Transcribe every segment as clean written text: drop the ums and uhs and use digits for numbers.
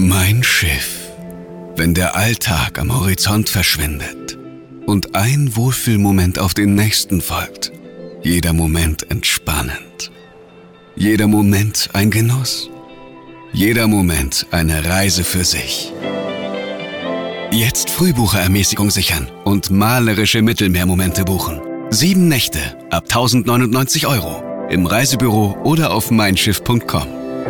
Mein Schiff. Wenn der Alltag am Horizont verschwindet und ein Wohlfühlmoment auf den nächsten folgt. Jeder Moment entspannend. Jeder Moment ein Genuss. Jeder Moment eine Reise für sich. Jetzt Frühbucherermäßigung sichern und malerische Mittelmeermomente buchen. 7 Nächte ab 1099 € im Reisebüro oder auf meinschiff.com.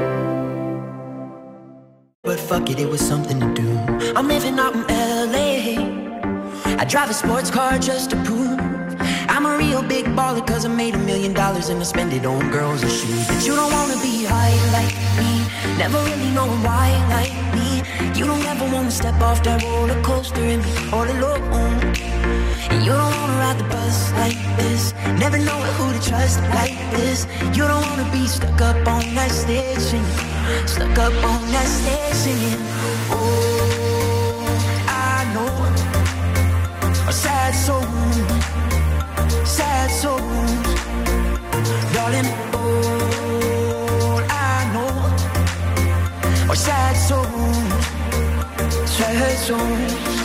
But fuck it, it was something to do. I'm living out in LA. I drive a sports car just to prove I'm a real big baller, cause I made $1 million and I spend it on girls and shoes. But you don't wanna be high like me, never really knowing why like me. You don't ever wanna step off that roller coaster and be all alone. And you don't wanna ride the bus like this, never know who to trust like this. You don't wanna be stuck up on that stage singing, stuck up on that stage singing. Oh, I know a sad soul, sad souls, darling. All I know are sad souls, sad souls.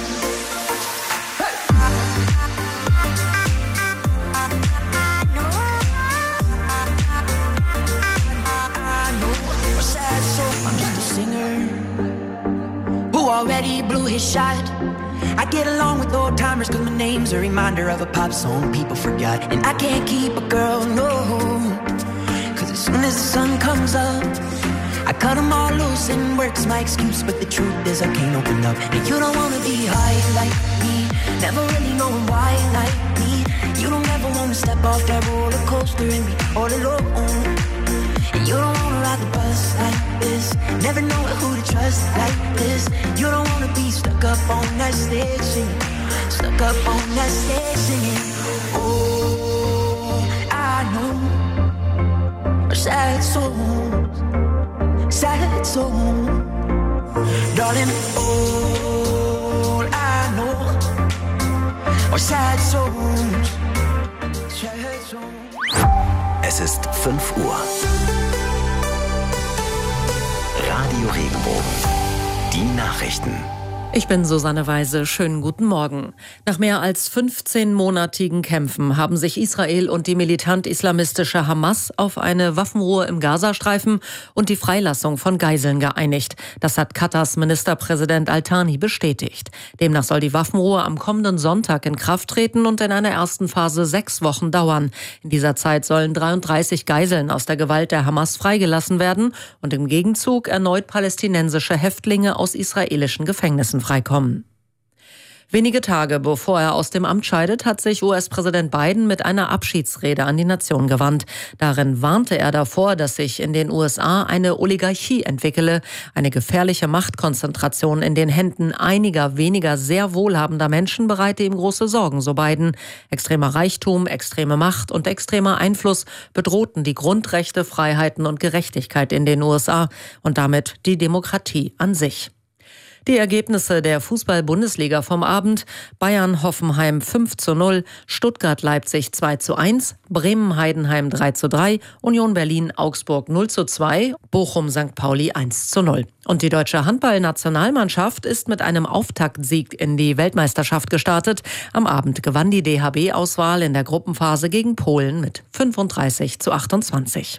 I'm just a singer who already blew his shot. I get along with old timers cause my name's a reminder of a pop song people forgot. And I can't keep a girl, no, cause as soon as the sun comes up I cut them all loose and work's my excuse. But the truth is I can't open up. And you don't wanna be high like me, never really knowing why like me. You don't ever wanna step off that roller coaster and be all alone. And you don't wanna ride the bus like this, never know who to trust like this. You don't wanna be stuck up on that stage singing, stuck up on that stage singing. Oh, I know are sad souls, sad souls, darling. All I know are sad souls, sad souls. Es ist 5 Uhr. Radio Regenbogen. Die Nachrichten. Ich bin Susanne Weise. Schönen guten Morgen. Nach mehr als 15-monatigen Kämpfen haben sich Israel und die militant-islamistische Hamas auf eine Waffenruhe im Gazastreifen und die Freilassung von Geiseln geeinigt. Das hat Katars Ministerpräsident Al-Thani bestätigt. Demnach soll die Waffenruhe am kommenden Sonntag in Kraft treten und in einer ersten Phase 6 Wochen dauern. In dieser Zeit sollen 33 Geiseln aus der Gewalt der Hamas freigelassen werden und im Gegenzug erneut palästinensische Häftlinge aus israelischen Gefängnissen freikommen. Wenige Tage bevor er aus dem Amt scheidet, hat sich US-Präsident Biden mit einer Abschiedsrede an die Nation gewandt. Darin warnte er davor, dass sich in den USA eine Oligarchie entwickele, eine gefährliche Machtkonzentration in den Händen einiger weniger sehr wohlhabender Menschen bereite ihm große Sorgen, so Biden. Extremer Reichtum, extreme Macht und extremer Einfluss bedrohten die Grundrechte, Freiheiten und Gerechtigkeit in den USA und damit die Demokratie an sich. Die Ergebnisse der Fußball-Bundesliga vom Abend: Bayern-Hoffenheim 5:0, Stuttgart-Leipzig 2:1, Bremen-Heidenheim 3:3, Union Berlin-Augsburg 0:2, Bochum-St. Pauli 1:0. Und die deutsche Handball-Nationalmannschaft ist mit einem Auftaktsieg in die Weltmeisterschaft gestartet. Am Abend gewann die DHB-Auswahl in der Gruppenphase gegen Polen mit 35:28.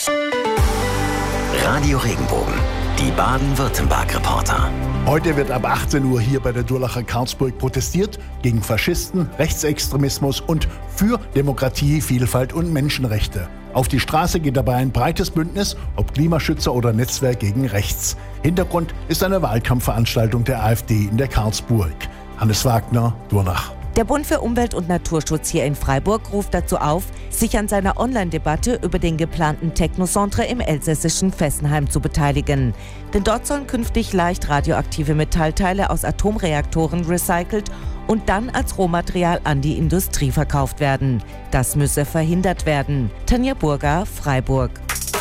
Radio Regenbogen. Die Baden-Württemberg-Reporter. Heute wird ab 18 Uhr hier bei der Durlacher Karlsburg protestiert gegen Faschisten, Rechtsextremismus und für Demokratie, Vielfalt und Menschenrechte. Auf die Straße geht dabei ein breites Bündnis, ob Klimaschützer oder Netzwerk gegen Rechts. Hintergrund ist eine Wahlkampfveranstaltung der AfD in der Karlsburg. Hannes Wagner, Durlach. Der Bund für Umwelt und Naturschutz hier in Freiburg ruft dazu auf, sich an seiner Online-Debatte über den geplanten Technocentre im elsässischen Fessenheim zu beteiligen. Denn dort sollen künftig leicht radioaktive Metallteile aus Atomreaktoren recycelt und dann als Rohmaterial an die Industrie verkauft werden. Das müsse verhindert werden. Tanja Burger, Freiburg.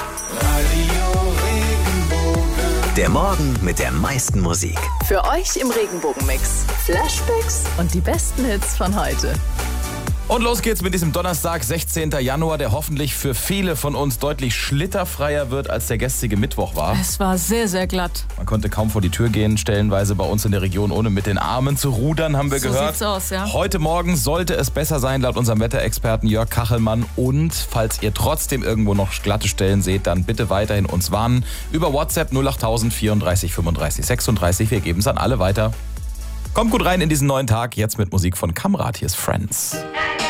Der Morgen mit der meisten Musik. Für euch im Regenbogenmix. Flashbacks und die besten Hits von heute. Und los geht's mit diesem Donnerstag, 16. Januar, der hoffentlich für viele von uns deutlich schlitterfreier wird, als der gestrige Mittwoch war. Es war sehr, sehr glatt. Man konnte kaum vor die Tür gehen, stellenweise bei uns in der Region, ohne mit den Armen zu rudern, haben wir gehört. So sieht's aus, ja. Heute Morgen sollte es besser sein, laut unserem Wetterexperten Jörg Kachelmann. Und falls ihr trotzdem irgendwo noch glatte Stellen seht, dann bitte weiterhin uns warnen. Über WhatsApp 08000 34 35 36. Wir geben es an alle weiter. Kommt gut rein in diesen neuen Tag, jetzt mit Musik von Kamrat. Hier ist Friends.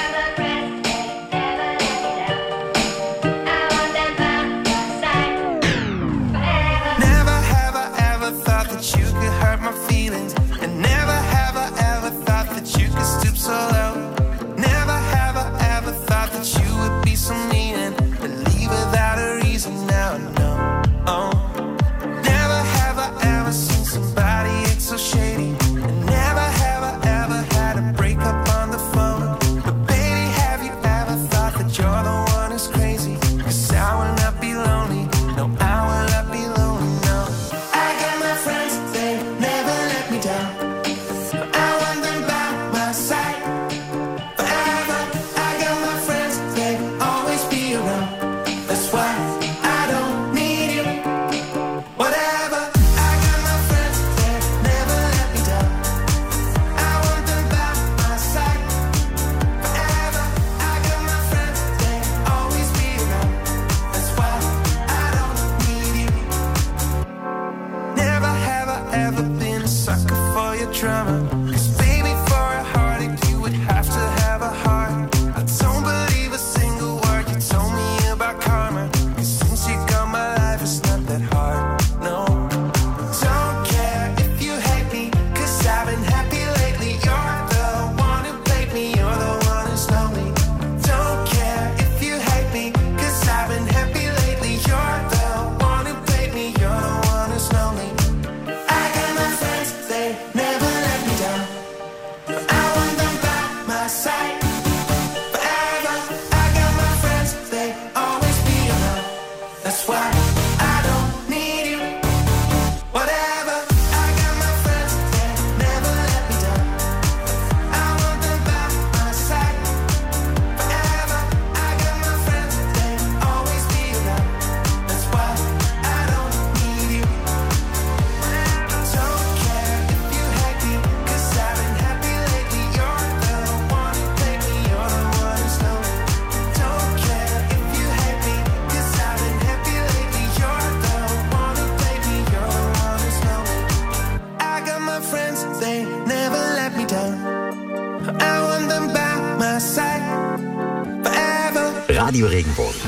Radio Regenbogen.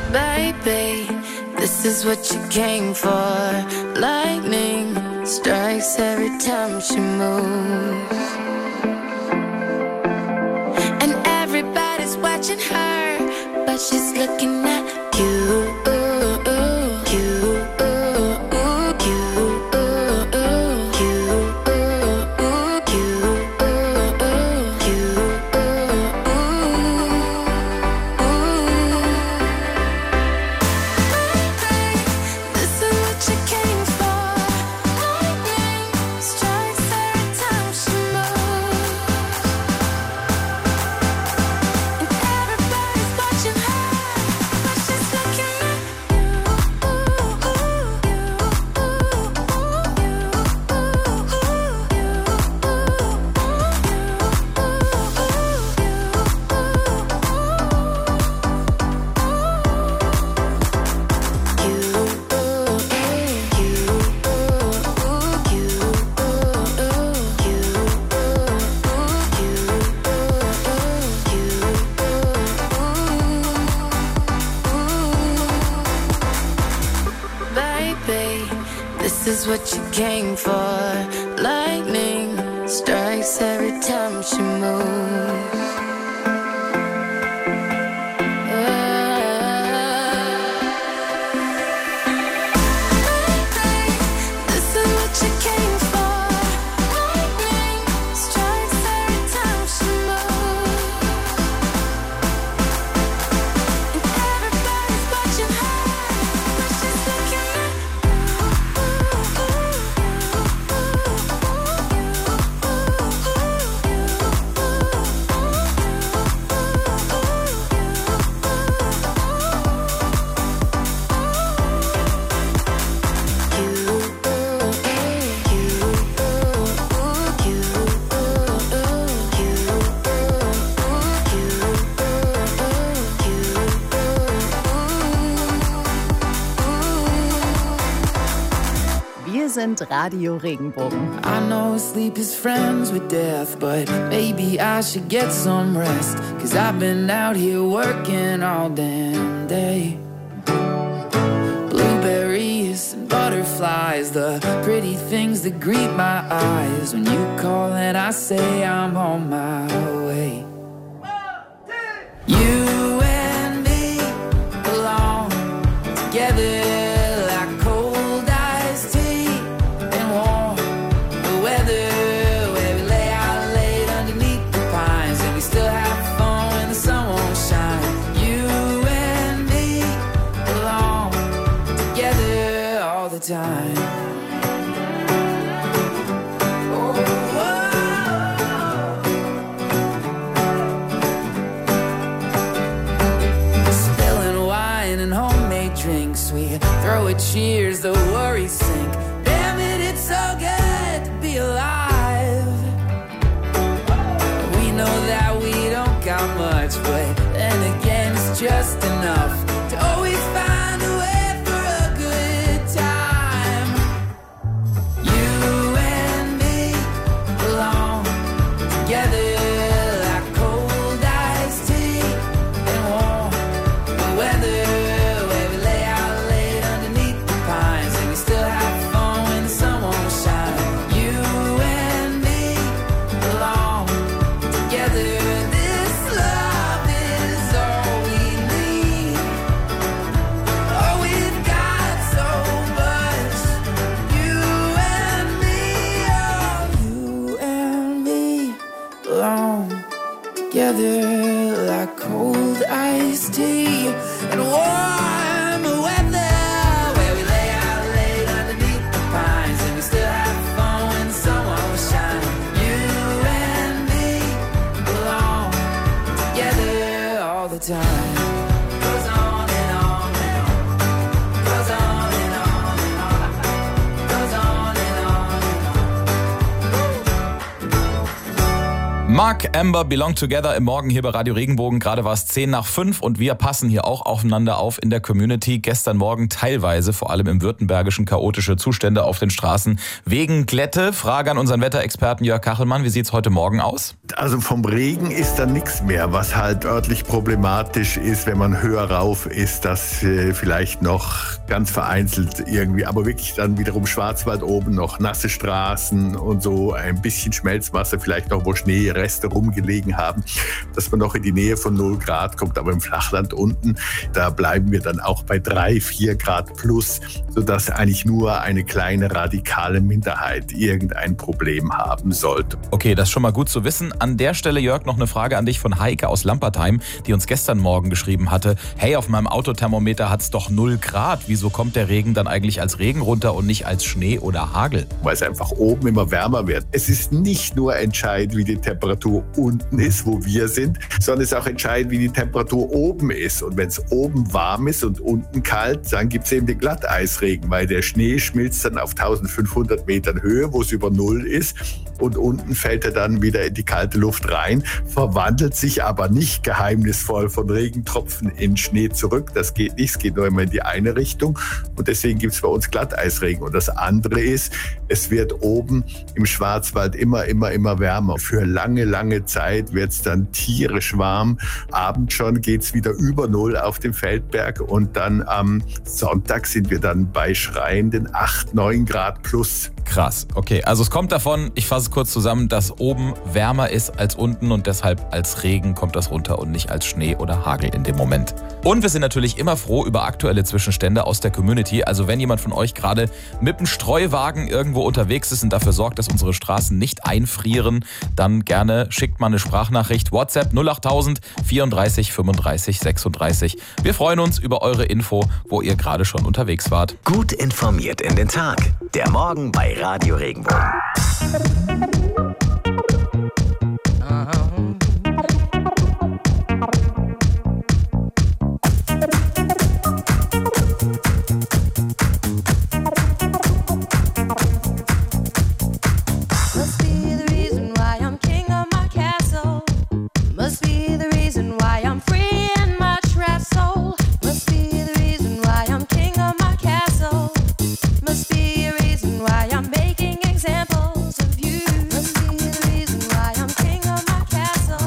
Baby, this is what you came for. Lightning strikes every time she moves. And everybody's watching her, but she's looking at you. This is what you came for. Lightning strikes every time she moves. Wir sind Radio Regenbogen. I know sleep is friends with death, but maybe I should get some rest, 'cause I've been out here working all damn day. Blueberries and butterflies, the pretty things that greet my eyes when you call and I say I'm on my way. You and me belong together. Time. Spilling wine and homemade drinks, we throw a cheers, the worries sink. Damn it, it's so good to be alive. We know that we don't got much, but then again it's just enough to always find a way. Together like cold iced tea and warm weather, where we lay out late underneath the pines and we still have fun when the sun won't shine. You and me belong together all the time. Goes on and on and on. Goes on and on and on. Goes on and on and on. Mark Amber, Belong Together im Morgen hier bei Radio Regenbogen. Gerade war es 10:05 und wir passen hier auch aufeinander auf in der Community. Gestern Morgen teilweise, vor allem im Württembergischen, chaotische Zustände auf den Straßen wegen Glätte. Frage an unseren Wetterexperten Jörg Kachelmann, wie sieht's heute Morgen aus? Also vom Regen ist da nichts mehr, was halt örtlich problematisch ist, wenn man höher rauf ist, dass vielleicht noch ganz vereinzelt irgendwie, aber wirklich dann wiederum Schwarzwald oben noch nasse Straßen und so ein bisschen Schmelzwasser, vielleicht noch wo Schneereste rumgelegen haben, dass man noch in die Nähe von 0 Grad kommt, aber im Flachland unten, da bleiben wir dann auch bei 3, 4 Grad plus, sodass eigentlich nur eine kleine radikale Minderheit irgendein Problem haben sollte. Okay, das ist schon mal gut zu wissen. An der Stelle, Jörg, noch eine Frage an dich von Heike aus Lampertheim, die uns gestern Morgen geschrieben hatte, hey, auf meinem Autothermometer hat es doch 0 Grad. Wieso kommt der Regen dann eigentlich als Regen runter und nicht als Schnee oder Hagel? Weil es einfach oben immer wärmer wird. Es ist nicht nur entscheidend, wie die Temperatur unten ist, wo wir sind, sondern es ist auch entscheidend, wie die Temperatur oben ist. Und wenn es oben warm ist und unten kalt, dann gibt es eben den Glatteisregen, weil der Schnee schmilzt dann auf 1500 Metern Höhe, wo es über Null ist. Und unten fällt er dann wieder in die kalte Luft rein, verwandelt sich aber nicht geheimnisvoll von Regentropfen in Schnee zurück. Das geht nicht, es geht nur immer in die eine Richtung. Und deswegen gibt es bei uns Glatteisregen. Und das andere ist, es wird oben im Schwarzwald immer wärmer. Für lange Zeit wird es dann tierisch warm. Abends schon geht es wieder über Null auf dem Feldberg. Und dann am Sonntag sind wir dann bei schreienden 8, 9 Grad plus. Krass, okay. Also es kommt davon, ich fasse es kurz zusammen, dass oben wärmer ist als unten und deshalb als Regen kommt das runter und nicht als Schnee oder Hagel in dem Moment. Und wir sind natürlich immer froh über aktuelle Zwischenstände aus der Community. Also wenn jemand von euch gerade mit einem Streuwagen irgendwo unterwegs ist und dafür sorgt, dass unsere Straßen nicht einfrieren, dann gerne schickt mal eine Sprachnachricht. WhatsApp 08000 34 35 36. Wir freuen uns über eure Info, wo ihr gerade schon unterwegs wart. Gut informiert in den Tag. Der Morgen bei Radio Regenbogen.